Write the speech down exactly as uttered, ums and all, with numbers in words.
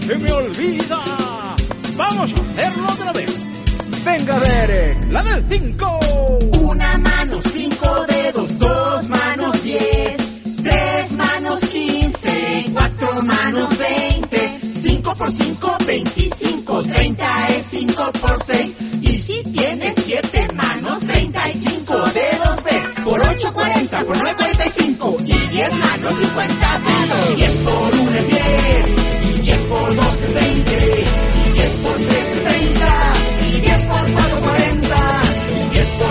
se me olvida. Vamos a hacerlo otra vez. Venga, Derek, la del cinco. Una mano, cinco dedos, dos manos, diez. Tres manos, quince. Cuatro manos, veinte. Cinco por cinco, veinticinco. Treinta es cinco por seis. Y si tienes siete manos, treinta y cinco dedos ves. Por ocho, cuarenta. Por nueve, cuarenta y cinco. Y diez manos, cincuenta dedos. Diez por uno es diez. Y diez por dos es veinte. Y diez por tres es treinta. Y diez por cuatro